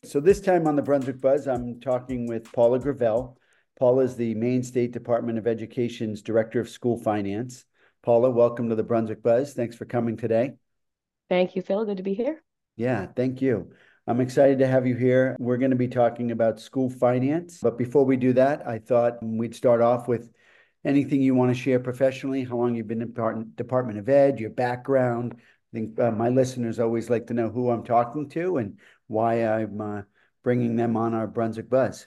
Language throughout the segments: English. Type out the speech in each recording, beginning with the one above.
So this time on the Brunswick Buzz, I'm talking with Paula Gravel. Paula is the Maine State Department of Education's Director of School Finance. Paula, welcome to the Brunswick Buzz. Thanks for coming today. Thank you, Phil. Good to be here. Yeah, thank you. I'm excited to have you here. We're going to be talking about school finance. But before we do that, I thought we'd start off with anything you want to share professionally, how long you've been in Department of Ed, your background. I think my listeners always like to know who I'm talking to and why I'm bringing them on our Brunswick Buzz.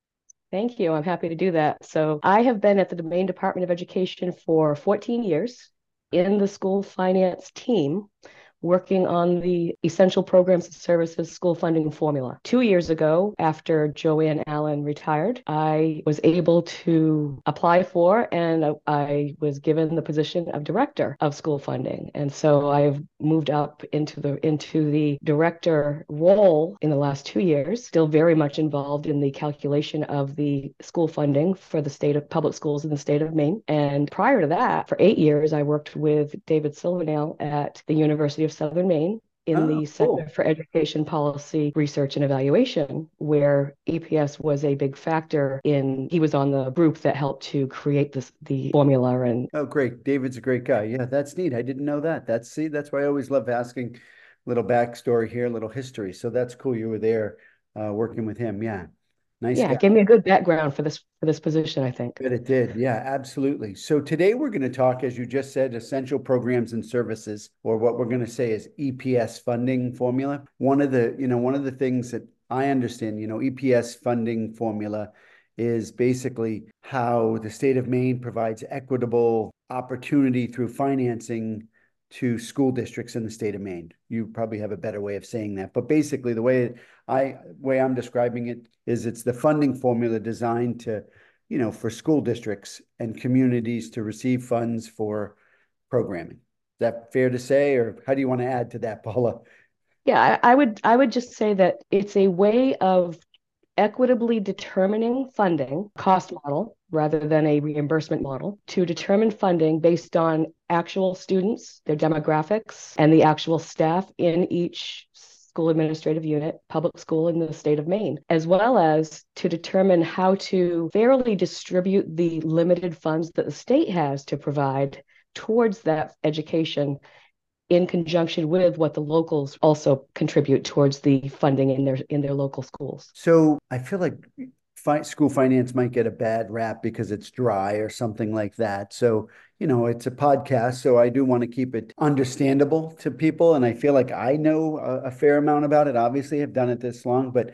Thank you. I'm happy to do that. So, I have been at the Maine Department of Education for 14 years in the school finance team, working on the Essential Programs and Services School Funding Formula. 2 years ago, after Joanne Allen retired, I was able to apply for and I was given the position of Director of School Funding. And so I've moved up into the director role in the last 2 years, still very much involved in the calculation of the school funding for the state of public schools in the state of Maine. And prior to that, for 8 years, I worked with David Silvernail at the University of Southern Maine in Oh, the Center cool. for Education Policy Research and Evaluation, where EPS was a big factor he was on the group that helped to create the formula. And Oh, great. David's a great guy. Yeah, that's neat. I didn't know that. That's why I always love asking a little backstory here, a little history. So that's cool. You were there working with him. Yeah. Nice yeah, guy. it gave me a good background for this position, I think. But it did. Yeah, absolutely. So today we're going to talk, as you just said, essential programs and services, or what we're going to say is EPS funding formula. One of the things that I understand, EPS funding formula is basically how the state of Maine provides equitable opportunity through financing to school districts in the state of Maine. You probably have a better way of saying that, but basically the way I'm describing it is it's the funding formula designed to for school districts and communities to receive funds for programming. Is that fair to say, or how do you want to add to that, Paula? Yeah, I would just say that it's a way of equitably determining funding cost model rather than a reimbursement model to determine funding based on actual students, their demographics, and the actual staff in each school administrative unit, public school in the state of Maine, as well as to determine how to fairly distribute the limited funds that the state has to provide towards that education in conjunction with what the locals also contribute towards the funding in their local schools. So I feel like school finance might get a bad rap because it's dry or something like that. So, it's a podcast, so I do want to keep it understandable to people. And I feel like I know a fair amount about it. Obviously, I've done it this long, but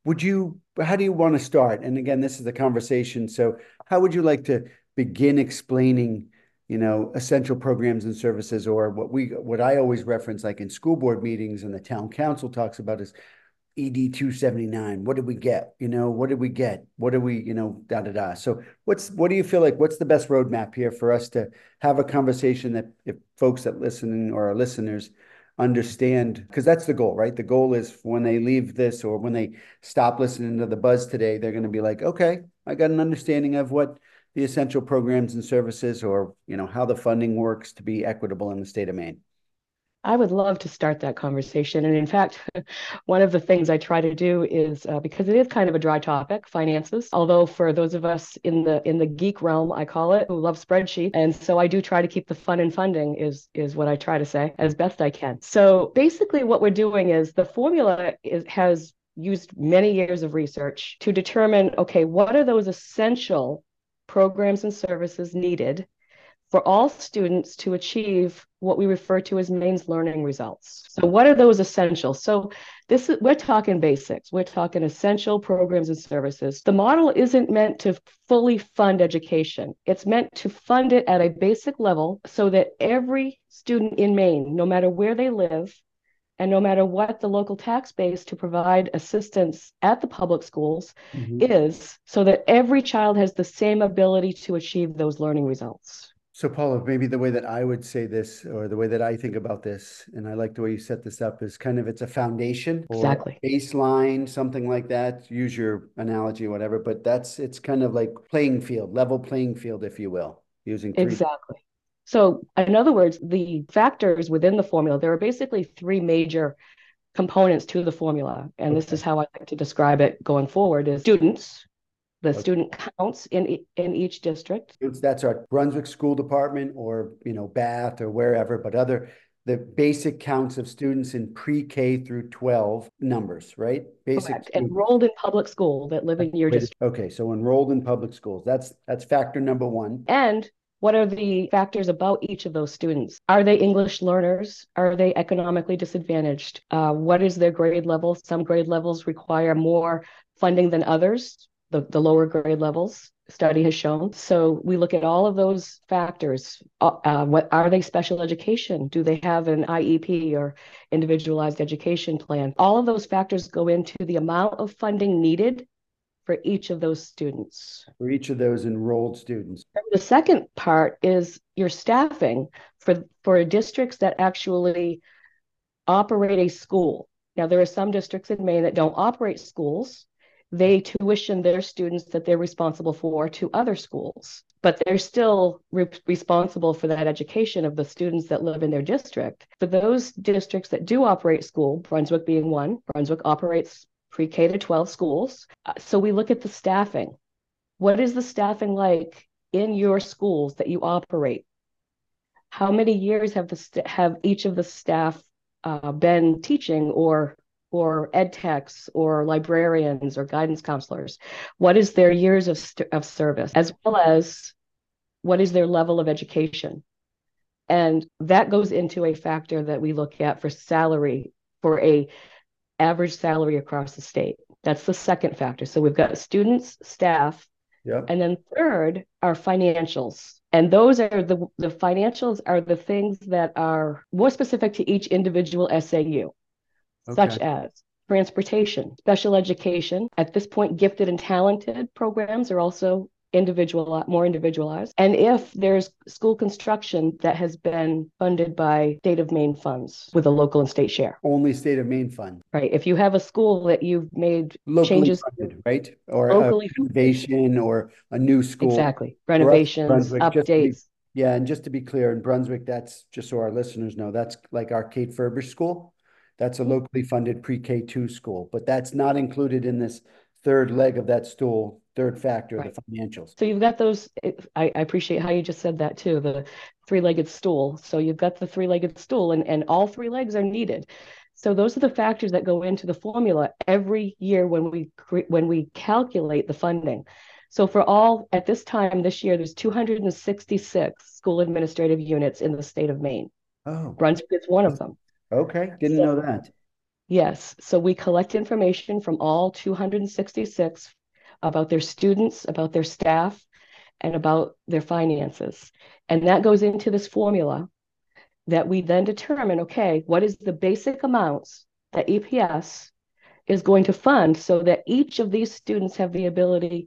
how do you want to start? And again, this is a conversation. So how would you like to begin explaining, essential programs and services, or what I always reference, like in school board meetings and the town council talks about is ED 279. What did we get? What did we get? What do we, da da da. So what do you feel like? What's the best roadmap here for us to have a conversation that if folks that listen or our listeners understand, because that's the goal, right? The goal is when they leave this or when they stop listening to the buzz today, they're going to be like, okay, I got an understanding of what the essential programs and services or, how the funding works to be equitable in the state of Maine. I would love to start that conversation. And in fact, one of the things I try to do is because it is kind of a dry topic, finances. Although for those of us in the geek realm, I call it, who love spreadsheets, and so I do try to keep the fun in funding is what I try to say as best I can. So basically, what we're doing is the formula has used many years of research to determine, okay, what are those essential programs and services needed for all students to achieve what we refer to as Maine's learning results. So what are those essentials? So we're talking basics. We're talking essential programs and services. The model isn't meant to fully fund education. It's meant to fund it at a basic level so that every student in Maine, no matter where they live, and no matter what the local tax base to provide assistance at the public schools Mhm. is, so that every child has the same ability to achieve those learning results. So, Paula, maybe the way that I would say this, or the way that I think about this, and I like the way you set this up, is kind of it's a foundation or Exactly. baseline, something like that. Use your analogy, whatever, but it's kind of like playing field, level playing field, if you will, using three. Exactly. So, in other words, the factors within the formula, there are basically three major components to the formula. And this is Okay. how I like to describe it going forward is students, the Okay. student counts in each district. That's our Brunswick School Department or, Bath or wherever, but the basic counts of students in pre-K through 12 numbers, right? Basic Correct. students. Enrolled in public school that live in your district. Okay, so enrolled in public schools. That's factor number one. And what are the factors about each of those students? Are they English learners? Are they economically disadvantaged? What is their grade level? Some grade levels require more funding than others, the lower grade levels, study has shown. So we look at all of those factors. What are they special education? Do they have an IEP or individualized education plan? All of those factors go into the amount of funding needed for each of those students. For each of those enrolled students. The second part is your staffing for districts that actually operate a school. Now, there are some districts in Maine that don't operate schools. They tuition their students that they're responsible for to other schools, but they're still responsible for that education of the students that live in their district. For those districts that do operate school, Brunswick being one, Brunswick operates pre-K to 12 schools. So we look at the staffing. What is the staffing like in your schools that you operate? How many years have each of the staff been teaching or ed techs or librarians or guidance counselors? What is their years of service, as well as what is their level of education? And that goes into a factor that we look at for salary, for a average salary across the state. That's the second factor. So we've got students, staff, Yep. and then third are financials. And those are the financials are the things that are more specific to each individual SAU, such Okay. as transportation, special education. At this point, gifted and talented programs are also more individualized. And if there's school construction that has been funded by state of Maine funds with a local and state share. Only state of Maine fund. Right. If you have a school that you've made Locally changes funded, right? Or a locally, renovation or a new school. exactly, For us, renovations, Brunswick, updates. and just to be clear, in Brunswick, that's just so our listeners know, that's like our Kate Ferber School. That's a locally funded pre-K2 school, but that's not included in this third leg of that stool, third factor, Right. the financials. So you've got those. I appreciate how you just said that too, the three-legged stool. So you've got the three-legged stool, and all three legs are needed. So those are the factors that go into the formula every year when we calculate the funding. So at this time this year, there's 266 school administrative units in the state of Maine. Oh, Brunswick is one of them. okay. Didn't So, know that. yes. So we collect information from all 266 about their students, about their staff, and about their finances. And that goes into this formula that we then determine, okay, what is the basic amounts that EPS is going to fund so that each of these students have the ability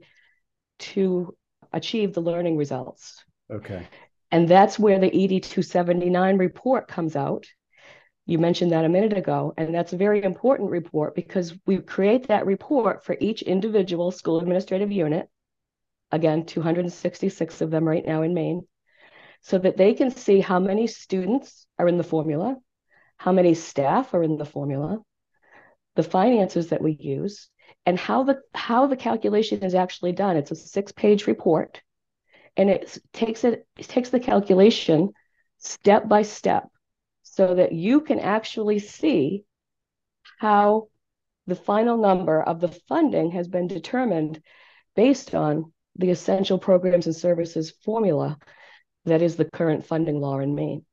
to achieve the learning results. Okay. And that's where the ED 279 report comes out. You mentioned that a minute ago, and that's a very important report because we create that report for each individual school administrative unit. Again, 266 of them right now in Maine, so that they can see how many students are in the formula, how many staff are in the formula, the finances that we use, and how the calculation is actually done. It's a 6-page report, and it takes the calculation step by step so that you can actually see how the final number of the funding has been determined based on the essential programs and services formula that is the current funding law in Maine.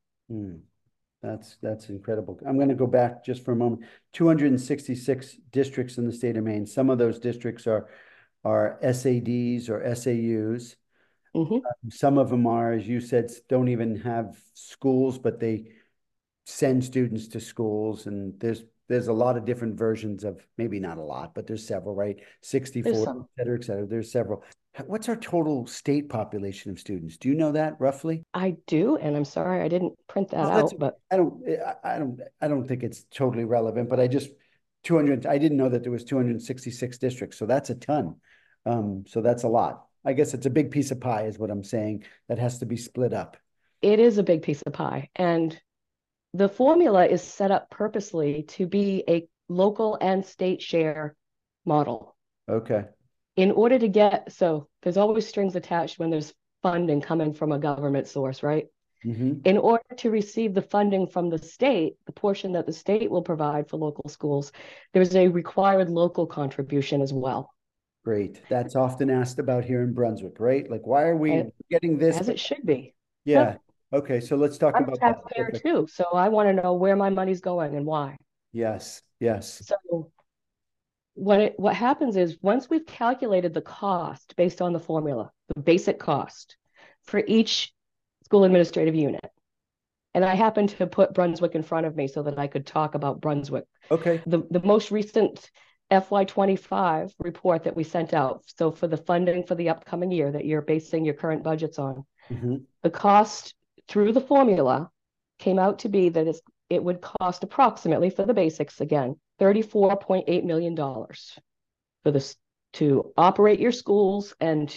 That's incredible. I'm going to go back just for a moment. 266 districts in the state of Maine. Some of those districts are SADs or SAUs. Some of them are, as you said, don't even have schools, but they send students to schools. And there's a lot of different versions of, maybe not a lot, but there's several, right? 64, et cetera, et cetera. There's several. What's our total state population of students? Do you know that roughly? I do, and I'm sorry I didn't print that out, but I don't think it's totally relevant, but I didn't know that there was 266 districts, so that's a ton. So that's a lot. I guess it's a big piece of pie is what I'm saying that has to be split up. it is a big piece of pie. And the formula is set up purposely to be a local and state share model. Okay. In order to get, so there's always strings attached when there's funding coming from a government source, right? Mm-hmm. In order to receive the funding from the state, the portion that the state will provide for local schools, there's a required local contribution as well. Great. That's often asked about here in Brunswick, right? Like, why are we And getting this? as But it should be. yeah. Yep. Okay. So let's talk I'm a about that. taxpayer Perfect. too, so I want to know where my money's going and why. Yes. Yes. So what happens is once we've calculated the cost based on the formula, the basic cost for each school administrative unit, and I happened to put Brunswick in front of me so that I could talk about Brunswick. Okay. The most recent FY25 report that we sent out, so for the funding for the upcoming year that you're basing your current budgets on, Mm-hmm. the cost through the formula came out to be that it would cost approximately, for the basics again, $34.8 million for this to operate your schools and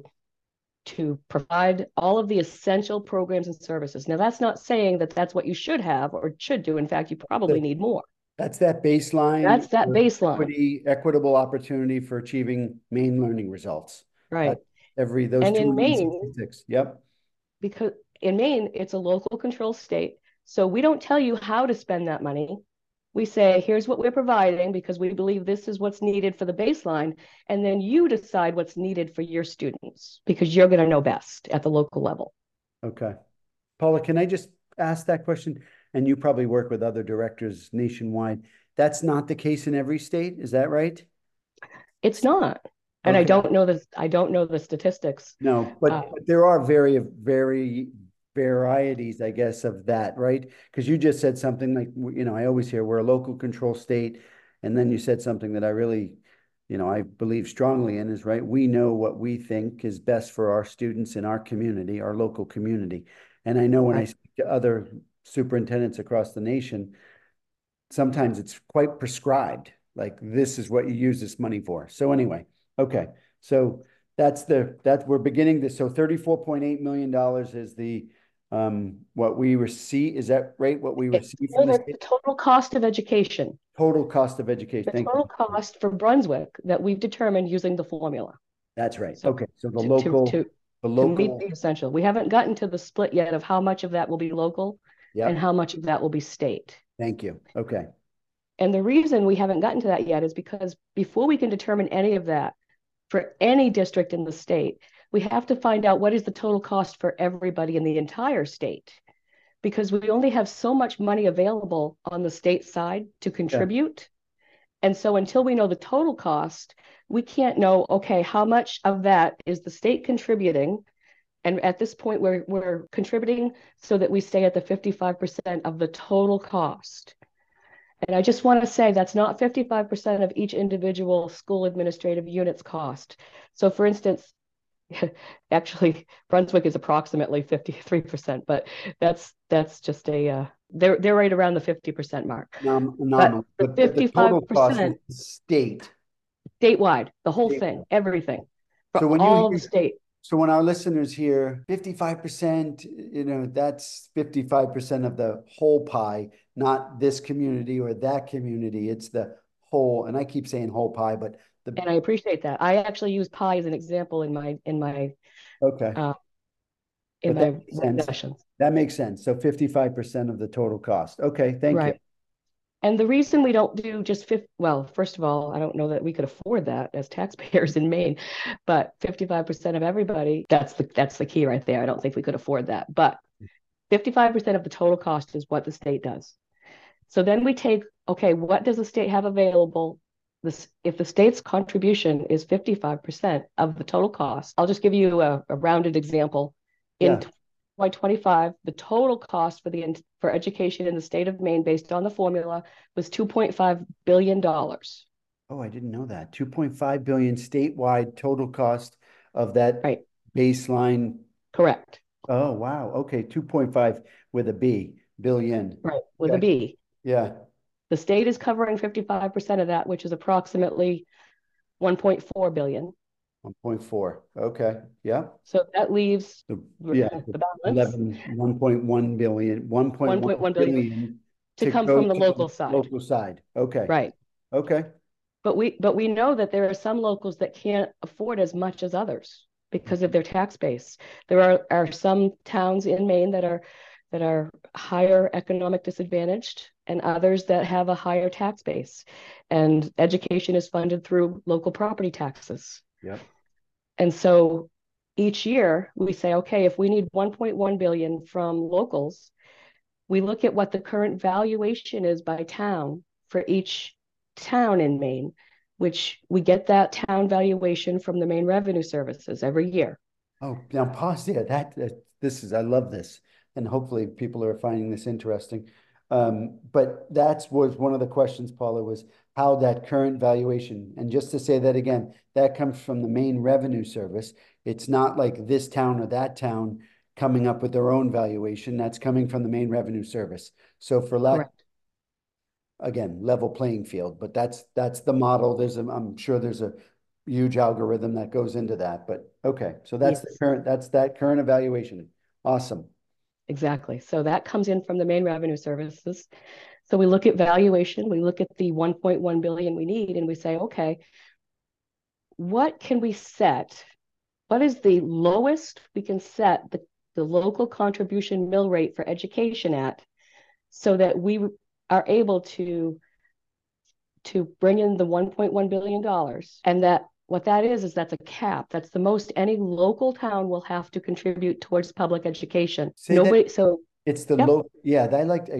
to provide all of the essential programs and services. Now, that's not saying that that's what you should have or should do. In fact, you probably need more. That's that baseline That's that for baseline, equitable opportunity for achieving Maine learning results. right? That's those And in Maine, 266. Yep. because in Maine, it's a local control state. So we don't tell you how to spend that money. We say, here's what we're providing because we believe this is what's needed for the baseline. And then you decide what's needed for your students because you're going to know best at the local level. Okay. Paula, can I just ask that question? And you probably work with other directors nationwide. That's not the case in every state, is that right? It's not. And Okay. I don't know the statistics. No, Uh, but there are very varieties, I guess, of that, right? Because you just said something like, I always hear we're a local control state, and then you said something that I really, I believe strongly in is right. We know what we think is best for our students in our community, our local community. And I know when I right. speak to other superintendents across the nation, sometimes it's quite prescribed. Like this is what you use this money for. So anyway, okay. So that we're beginning this. So $34.8 million is the what we receive. Is that right? What we receive from the The state? total cost of education, Total cost of education. the Thank total you. cost for Brunswick that we've determined using the formula. That's right. So Okay. So to to to the to meet the local, essential. We haven't gotten to the split yet of how much of that will be local and yep. how much of that will be state. Thank you. Okay. And the reason we haven't gotten to that yet is because before we can determine any of that for any district in the state, we have to find out what is the total cost for everybody in the entire state. Because we only have so much money available on the state side to Yeah. contribute. And so until we know the total cost, we can't know, okay, how much of that is the state contributing? And at this point, we're contributing so that we stay at the 55% of the total cost. And I just want to say that's not 55% of each individual school administrative unit's cost. So for instance, actually Brunswick is approximately 53%, but that's just a they're right around the 50% mark. But Nominal, the but the total cost is 55% the state. statewide, the whole Statewide. thing, everything for So when you all the hear state. So when our listeners hear 55%, that's 55% of the whole pie, not this community or that community. It's the whole, and I keep saying whole pie, but the, And I appreciate that. I actually use pie as an example in my okay. uh, in But that my makes sense. sessions. That makes sense. So 55% of the total cost. Okay, thank you. Right. And the reason we don't do just 50, well, first of all, I don't know that we could afford that as taxpayers in Maine, but 55% of everybody, that's the key right there. I don't think we could afford that. But 55% of the total cost is what the state does. So then we take, okay, what does the state have available? If the state's contribution is 55% of the total cost, I'll just give you a rounded example. In Yeah. FY25, the total cost for education in the state of Maine based on the formula was $2.5 billion. Oh, I didn't know that. 2.5 billion statewide total cost of that Right, baseline. correct. Oh, wow. Okay, 2.5 with a B, billion. Right, with a Okay. B. Yeah. The state is covering 55% of that, which is approximately 1.4 billion. 1.4. Okay. Yeah. So that leaves The, yeah, the balance, 1.1 billion, 1.1 1.1 billion, billion to to come go from the to the local side. local side. Okay. Right. Okay. But we know that there are some locals that can't afford as much as others because of their tax base. There are some towns in Maine that are higher economic disadvantaged and others that have a higher tax base. And education is funded through local property taxes. Yep. And so each year we say, okay, if we need 1.1 billion from locals, we look at what the current valuation is by town for each town in Maine, which we get that town valuation from the Maine Revenue Services every year. Oh, now pause there. This is, I love this. And hopefully people are finding this interesting. But that was one of the questions, Paula, was how that current valuation, and just to say that again, that comes from the Maine Revenue Service. It's not like this town or that town coming up with their own valuation. That's coming from the Maine Revenue Service. So for lack, Correct. again, level playing field, but that's the model. I'm sure there's a huge algorithm that goes into that, but okay. So Yes, that's that current evaluation. Awesome. exactly. So that comes in from the Maine Revenue Services. So we look at valuation, we look at the 1.1 billion we need, and we say, okay, what can we set? What is the lowest we can set the local contribution mill rate for education at so that we are able to bring in the $1.1 billion. And that what that is that's a cap. That's the most any local town will have to contribute towards public education. Say that Nobody, so it's the yep, low, yeah,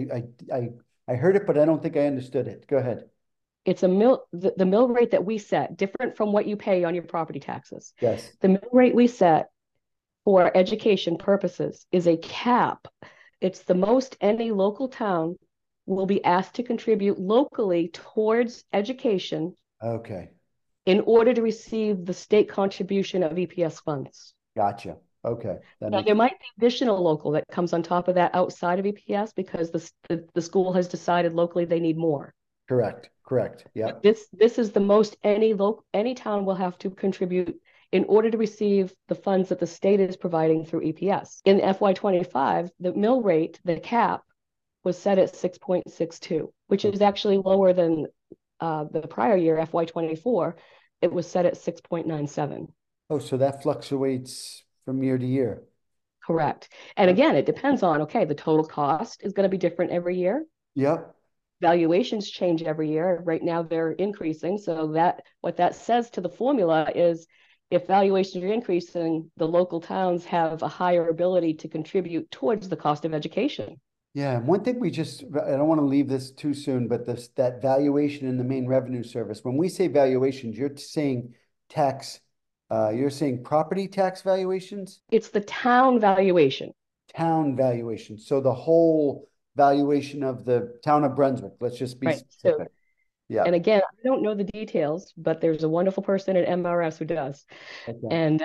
I heard it, but I don't think I understood it. Go ahead. it's a the mill rate that we set, different from what you pay on your property taxes. Yes. The mill rate we set for education purposes is a cap. It's the most any local town will be asked to contribute locally towards education Okay. in order to receive the state contribution of EPS funds. Gotcha. Okay. That Now, makes there might be additional local that comes on top of that outside of EPS because the school has decided locally they need more. correct. Correct. But Yep. this is the most any town will have to contribute in order to receive the funds that the state is providing through EPS. In FY25, the mill rate, the cap, was set at 6.62, which is Okay. actually lower than the prior year, FY24. It was set at 6.97. Oh, so that fluctuates from year to year. Correct. And Oh, again, it depends on, okay, the total cost is going to be different every year. yep. Valuations change every year. Right now they're increasing. So that what that says to the formula is if valuations are increasing, the local towns have a higher ability to contribute towards the cost of education. Yeah, and one thing I don't want to leave this too soon, but that valuation in the Maine Revenue Service, when we say valuations, you're saying tax, you're saying property tax valuations, It's the town valuation. town valuation. So the whole valuation of the town of Brunswick, let's just be Right. So, specific. Yeah. and again, I don't know the details, but there's a wonderful person at MRS who does. Okay. And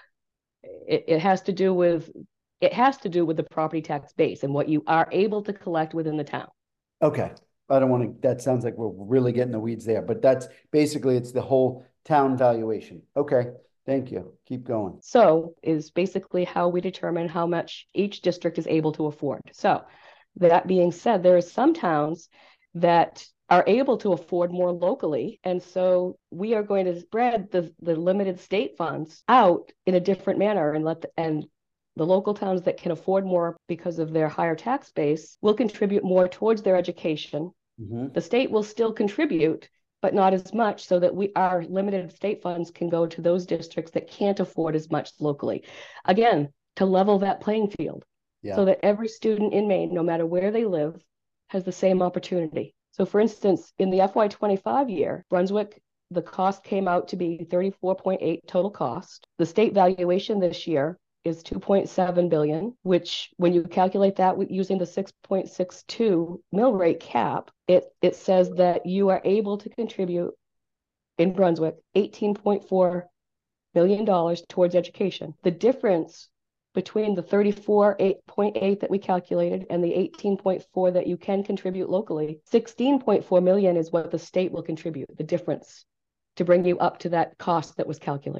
it has to do with the property tax base and what you are able to collect within the town. Okay. I don't want to, that sounds like we're really getting the weeds there, but that's basically it's the whole town valuation. Okay. Thank you. Keep going. So is basically how we determine how much each district is able to afford. So that being said, there are some towns that are able to afford more locally. And so we are going to spread the limited state funds out in a different manner and and the local towns that can afford more because of their higher tax base will contribute more towards their education. Mhm. The state will still contribute, but not as much, so that our limited state funds can go to those districts that can't afford as much locally. Again, to level that playing field Yeah. so that every student in Maine, no matter where they live, has the same opportunity. So for instance, in the FY25 year, Brunswick, the cost came out to be 34.8 total cost. The state valuation this year is 2.7 billion, which when you calculate that using the 6.62 mill rate cap, it says that you are able to contribute in Brunswick $18.4 million towards education. The difference between the 34.8 that we calculated and the 18.4 that you can contribute locally, 16.4 million is what the state will contribute, the difference to bring you up to that cost that was calculated.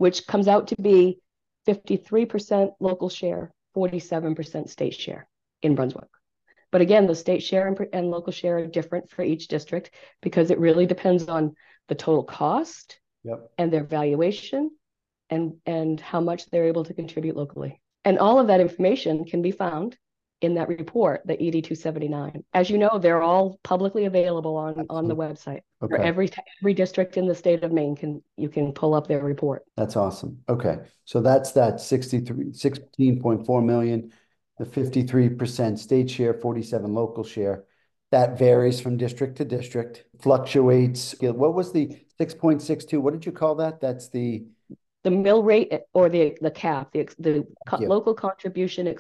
which comes out to be 53% local share, 47% state share in Brunswick. But again, the state share and local share are different for each district because it really depends on the total cost and their valuation and how much they're able to contribute locally. And all of that information can be found in that report, the ED 279. As you know, they're all publicly available on the website. For every district in the state of Maine, you can pull up their report. That's awesome. Okay. So that's that 16.4 million, the 53% state share, 47 local share. That varies from district to district, fluctuates. What was the 6.62? What did you call that? That's the mill rate or the cap, the local contribution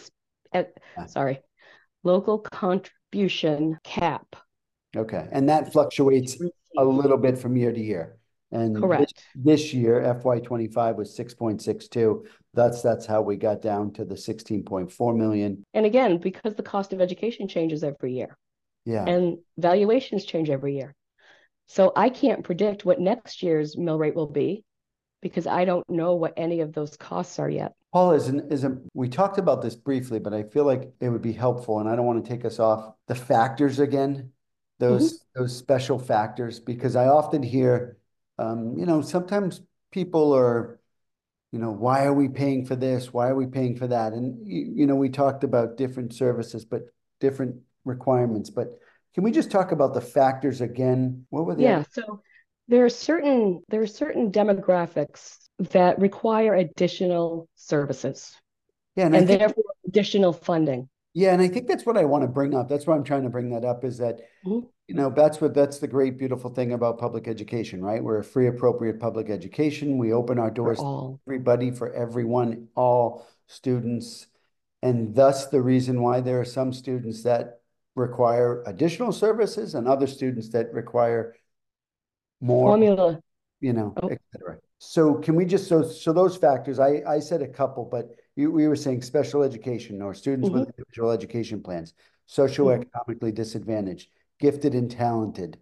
local contribution cap. Okay. And that fluctuates a little bit from year to year. And correct. This year, FY25 was 6.62. That's how we got down to the 16.4 million. And again, because the cost of education changes every year. Yeah. And valuations change every year. So I can't predict what next year's mill rate will be because I don't know what any of those costs are yet. Paul, we talked about this briefly, but I feel like it would be helpful, and I don't want to take us off the factors again, those special factors, because I often hear, sometimes people are, why are we paying for this? Why are we paying for that? And, we talked about different services, but different requirements. But can we just talk about the factors again? What were the So there are certain demographics that require additional services. Yeah, and therefore additional funding. Yeah, and I think that's what I want to bring up. That's why I'm trying to bring that up is that, that's the great, beautiful thing about public education, right? We're a free, appropriate public education. We open our doors to everybody, for everyone, all students. And thus the reason why there are some students that require additional services and other students that require more formula, et cetera. So can we just, so those factors, I said a couple, but we were saying special education or students with individual education plans, socioeconomically disadvantaged, gifted and talented.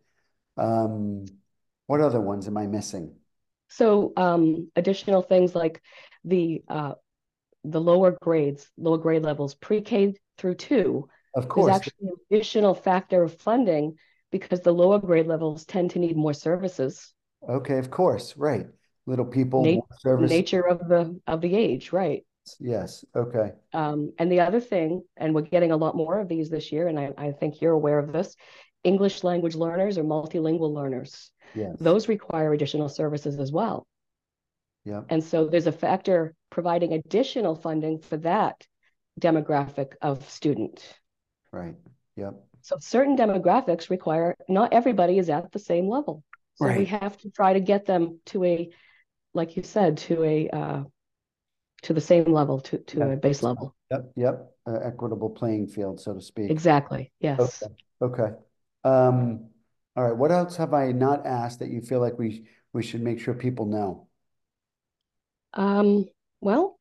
What other ones am I missing? So additional things like the lower grade levels, pre-K through 2. Of course. There's actually an additional factor of funding because the lower grade levels tend to need more services. Okay, of course, right. Little people, more service. Nature of the age, right. Yes, okay. And the other thing, and we're getting a lot more of these this year, and I think you're aware of this, English language learners or multilingual learners. Yes. Those require additional services as well. Yeah. And so there's a factor providing additional funding for that demographic of student. Right. Yep. So certain demographics require, not everybody is at the same level. So we have to try to get them to a, like you said, to the same level, to a base level. Yep. Equitable playing field, so to speak. Exactly. Yes. Okay. All right. What else have I not asked that you feel like we should make sure people know? Well,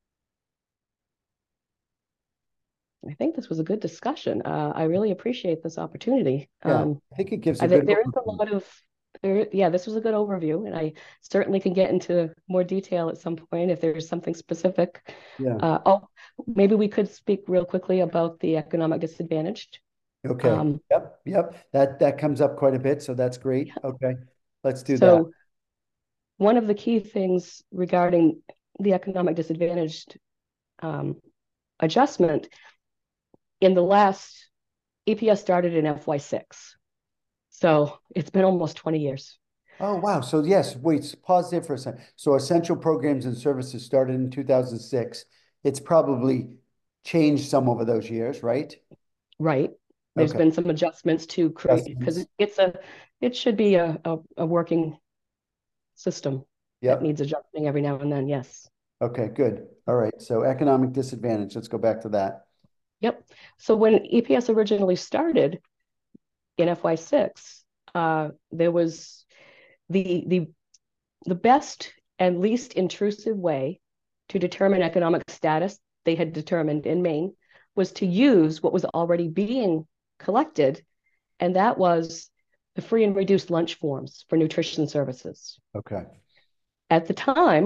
I think this was a good discussion. I really appreciate this opportunity. I think it gives a good there is a lot of this was a good overview, and I certainly can get into more detail at some point if there's something specific. Yeah. Maybe we could speak real quickly about the economic disadvantaged. Okay. Yep. That comes up quite a bit, so that's great. Yeah. Okay. Let's do that. So one of the key things regarding the economic disadvantaged adjustment in the last EPS started in FY6. So it's been almost 20 years. Oh, wow. So yes, wait, pause there for a second. So essential programs and services started in 2006. It's probably changed some over those years, right? Right. There's been some adjustments to create, because it should be a working system that needs adjusting every now and then. Yes. Okay, good. All right. So economic disadvantage. Let's go back to that. Yep. So when EPS originally started in FY6, there was the best and least intrusive way to determine economic status they had determined in Maine was to use what was already being collected, and that was the free and reduced lunch forms for nutrition services. Okay. At the time,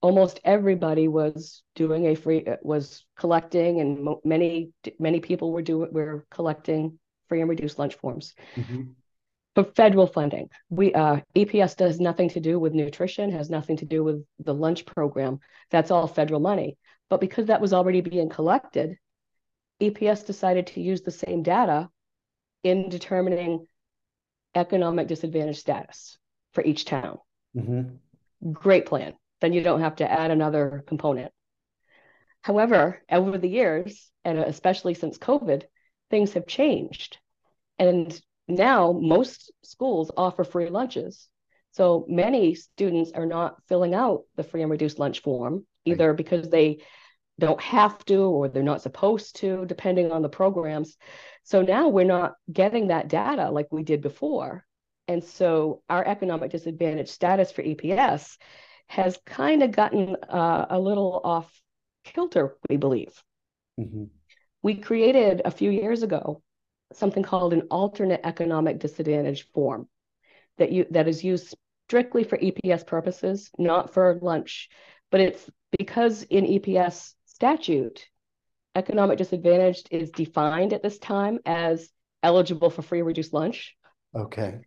almost everybody was doing was collecting, and many people were collecting free and reduced lunch forms. Mhm. For federal funding, we EPS does nothing to do with nutrition, has nothing to do with the lunch program. That's all federal money. But because that was already being collected, EPS decided to use the same data in determining economic disadvantage status for each town. Mhm. Great plan. Then you don't have to add another component. However, over the years, and especially since COVID, things have changed. And now most schools offer free lunches. So many students are not filling out the free and reduced lunch form, Right. either because they don't have to or they're not supposed to, depending on the programs. So now we're not getting that data like we did before. And so our economic disadvantage status for EPS has kind of gotten a little off kilter, we believe. Mhm. We created a few years ago something called an alternate economic disadvantage form that is used strictly for EPS purposes, not for lunch. But it's because in EPS statute, economic disadvantaged is defined at this time as eligible for free or reduced lunch. Okay.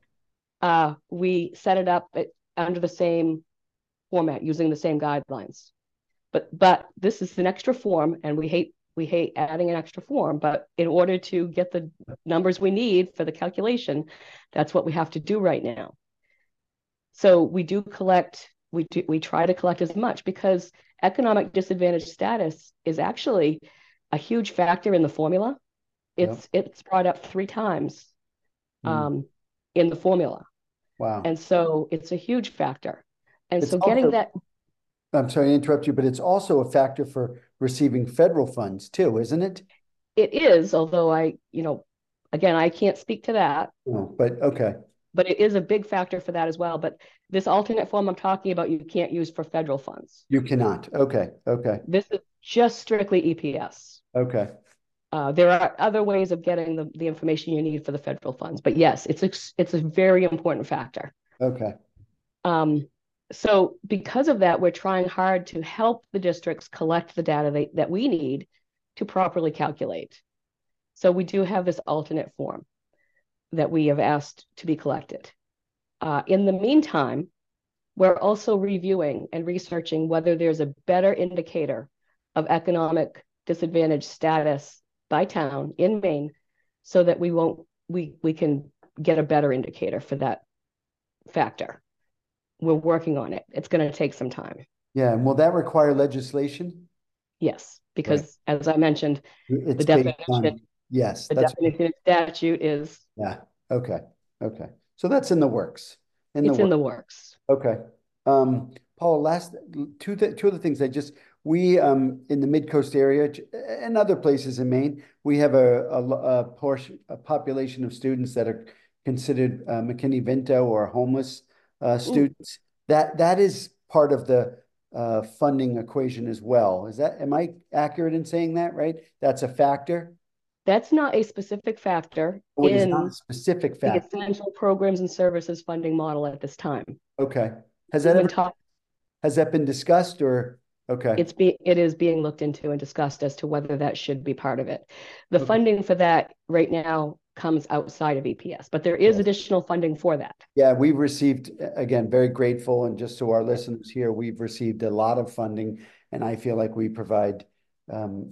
We set it up under the same format using the same guidelines. But this is an extra form, and we hate adding an extra form. But in order to get the numbers we need for the calculation, that's what we have to do right now. So we try to collect as much because economic disadvantage status is actually a huge factor in the formula. Yep. It's brought up 3 times Mm. um, in the formula, Wow. and so it's a huge factor. And It's so getting also, that, I'm sorry to interrupt you, but it's also a factor for receiving federal funds too, isn't it? it is, although again, I can't speak to that, No, but okay. but it is a big factor for that as well. But this alternate form I'm talking about, you can't use for federal funds. You cannot. Okay. Okay. This is just strictly EPS. Okay. There are other ways of getting the information you need for the federal funds, but yes, it's a very important factor. Okay. Um, so because of that, we're trying hard to help the districts collect the data that we need to properly calculate. So we do have this alternate form that we have asked to be collected. In the meantime, we're also reviewing and researching whether there's a better indicator of economic disadvantage status by town in Maine so that we can get a better indicator for that factor. We're working on it. It's going to take some time. Yeah. And will that require legislation? Yes, Right. because as I mentioned, the It's based definition on, yes, the that's, definition of statute is yeah. Okay. Okay. So that's in the works. In the it's in works. the works. Okay. Paul, last two of the things we in the Mid-Coast area and other places in Maine, we have a population of students that are considered McKinney-Vento or homeless Mm. students. That is part of the funding equation as well. Am I accurate in saying that, right? That's a factor. That's not a specific factor Oh, it is not a in specific the factor. essential programs and services funding model at this time. Okay. Has We've that been ever talk, has that been discussed or okay. it is being looked into and discussed as to whether that should be part of it. The Okay. funding for that right now comes outside of EPS, but there is Yes. additional funding for that. Yeah, we've received, again, very grateful. And just so our listeners here, we've received a lot of funding, and I feel like we provide um,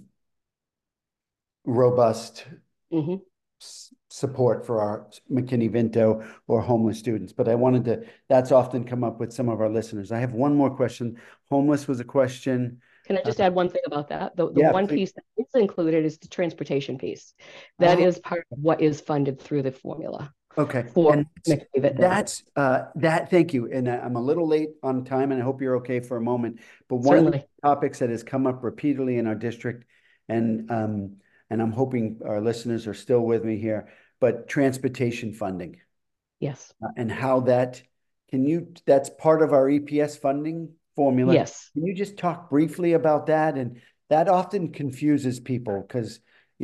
robust Hmm. support for our McKinney-Vento or homeless students. But that's often come up with some of our listeners. I have one more question. Homeless was a question. Can I Uh, just add one thing about that? The yeah, one please. piece that is included is the transportation piece. That Ah, is part of what is funded through the formula okay. for And McKinney-Vento. thank you. And I'm a little late on time and I hope you're okay for a moment. But one of the Certainly. topics that has come up repeatedly in our district, and I'm hoping our listeners are still with me here, but transportation funding Yes. and how that's part of our EPS funding formula. Yes. Can you just talk briefly about that? And that often confuses people because,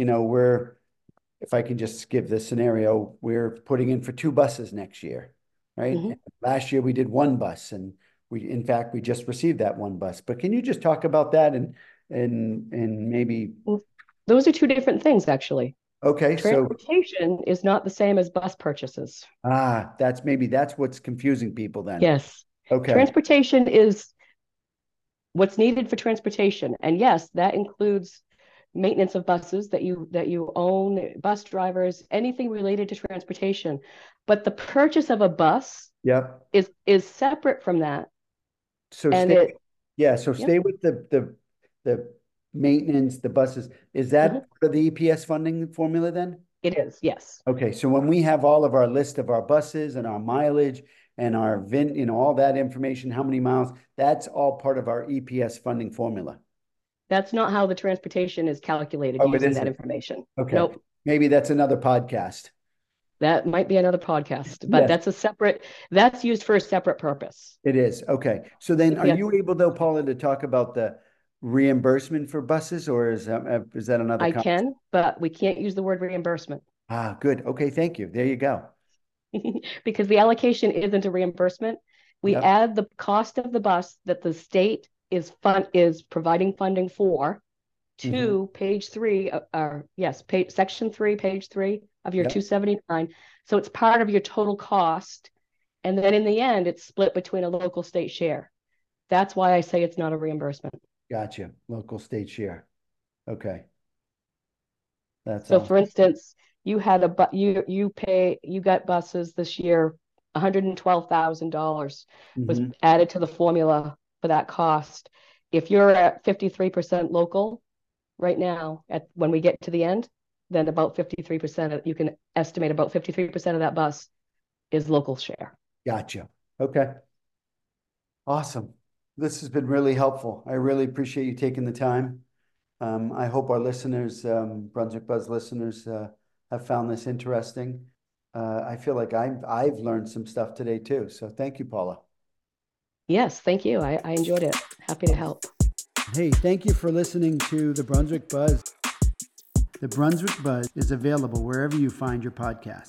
if I can just give this scenario, we're putting in for 2 buses next year, right? Hmm. And last year we did 1 bus, and in fact, we just received that one bus. But can you just talk about that and maybe, Well, those are two different things, actually. okay, so, Transportation is not the same as bus purchases. that's what's confusing people then. Yes. Okay. Transportation is what's needed for transportation. And yes, that includes maintenance of buses that you own, bus drivers, anything related to transportation. But the purchase of a bus Yep. is separate from that. So And stay, it, yeah, so yep. stay with the maintenance, the buses. Is that Mhm. part of the EPS funding formula then? It is, yes. Okay, so when we have all of our list of our buses and our mileage and our all that information, how many miles, that's all part of our EPS funding formula. That's not how the transportation is calculated Oh, it using that isn't. information. Okay. Nope. Maybe that's another podcast. That might be another podcast, but Yes, that's used for a separate purpose. it is. Okay. So then are Yes, you able though, Paula, to talk about the reimbursement for buses or is that another I conversation? can, but we can't use the word reimbursement Good. Okay, thank you. There you go. because the allocation isn't a reimbursement. We Yep. add the cost of the bus that the state is providing funding for Hmm. to page three, yes, section three, page three of your Yep. 279. So it's part of your total cost. And then in the end, it's split between a local state share. That's why I say it's not a reimbursement. Gotcha. Local state share. Okay. That's So all. for instance, you had a but you got buses this year, $112,000 was Hmm. added to the formula for that cost. If you're at 53% local right now, at when we get to the end, then about 53% you can estimate about 53% of that bus is local share. Gotcha. Okay. Awesome. This has been really helpful. I really appreciate you taking the time. I hope our listeners, Brunswick Buzz listeners, have found this interesting. I feel like I've learned some stuff today too. So thank you, Paula. Yes, thank you. I enjoyed it. Happy to help. Hey, thank you for listening to the Brunswick Buzz. The Brunswick Buzz is available wherever you find your podcast.